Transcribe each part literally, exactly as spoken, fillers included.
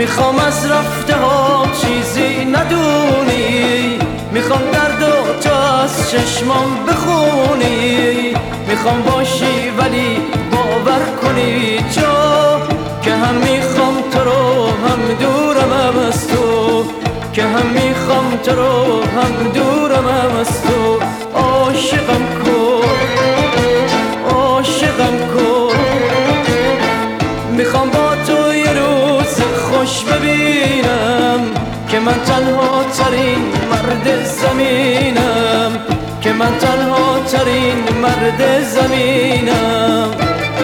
میخوام از رفته ها چیزی ندونی، میخوام درد و تو از چشمام بخونی. میخوام باشی ولی باور کنی تو، که هم میخوام تو رو هم دورم هم از تو، که هم میخوام تو رو هم دورم هم از تو. عاشقم کن عاشقم کن، میخوام با تو یه روز خوش ببینم، که من تنها ترین مرد زمینم، که من تنها ترین مرد زمینم.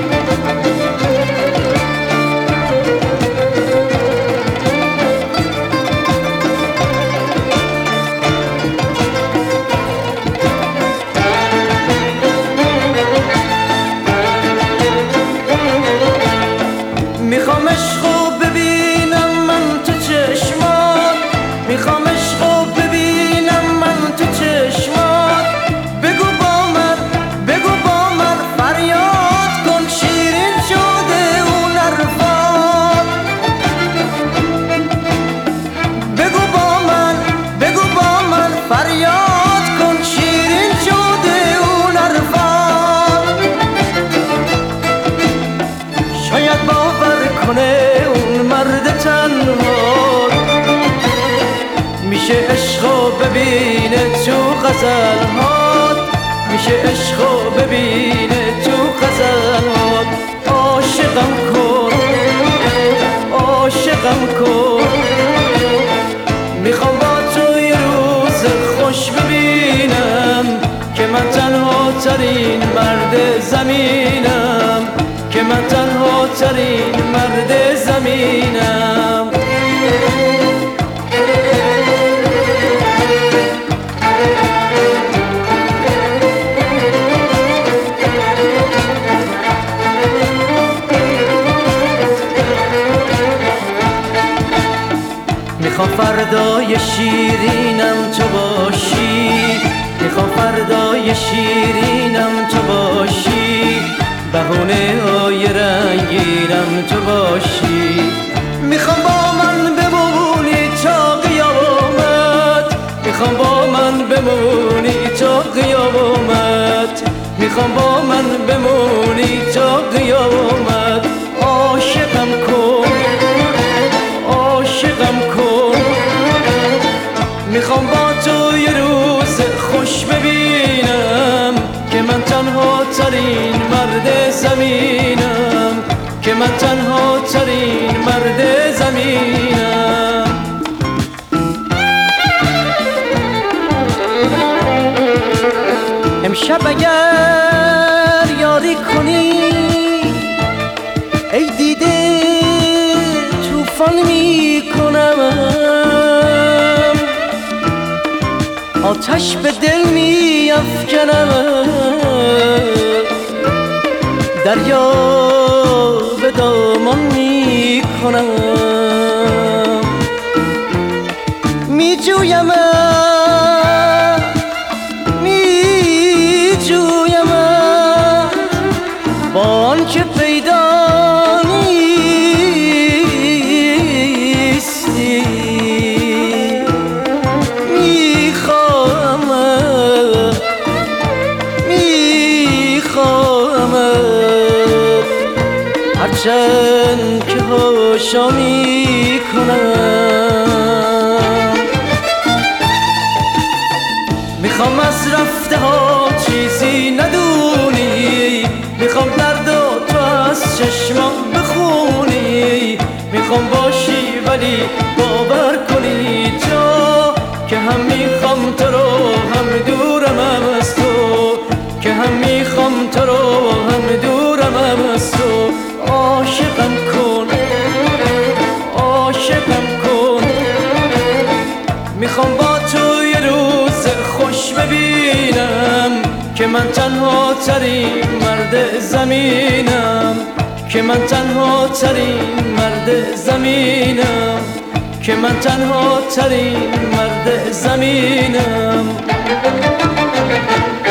میخوام عشقو ببینم من تو چشمات، میخوام عشقو ببینم من تو چشمات. بگو با من بگو با من فریاد کن، شیرین شده اون حرفات. بگو با من بگو با من فریاد کن، شیرین شده اون حرفات. شاید باور کنه اون مرد تنها، میشه عشقو ببینه تو غزلهات، میشه عشقو ببینه تو غزلهات. عاشقم کن عاشقم کن، میخوام با تو یه روز خوش ببینم، که من تنها ترین مرد زمینم، که من تنها ترین مرد زمینم. میخوام فردای شیرینم تو باشی، میخوام فردای شیرینم تو باشی، بهونه های رنگینم تو باشی. میخوام با من بمونی تا قیامت، میخوام با من بمونی تا قیامت، میخوام با من بمونی تا قیامت. عاشقم کن عاشقم کن، میخوام با تو یه روز خوش ببینم، که من تنها ترین مرد زمینم، که من تنها ترین مرد زمینم. امشب اگر یاری کنی ای دیده طوفان میکنم، آتش به دل میافکنم، دریا به دامان میکنم. میجویم میجویم با آنکه پیدا نیستی، میخوام میخوام هرچند که هاشا میکنم. میخوام از رفته ها چیزی ندونی، میخوام درد و تو از چشمام بخونی. میخوام باشی ولی باور کنی تو، که هم میخوام تو رو هم دورم هم از تو، که هم میخوام تو رو هم دورم هم از تو. عاشقم کن عاشقم کن، میخوام با تو یه روز خوش ببینم، که من تنها ترین مرد زمینم، که من تنها ترین مرد زمینم، که من تنها ترین مرد زمینم.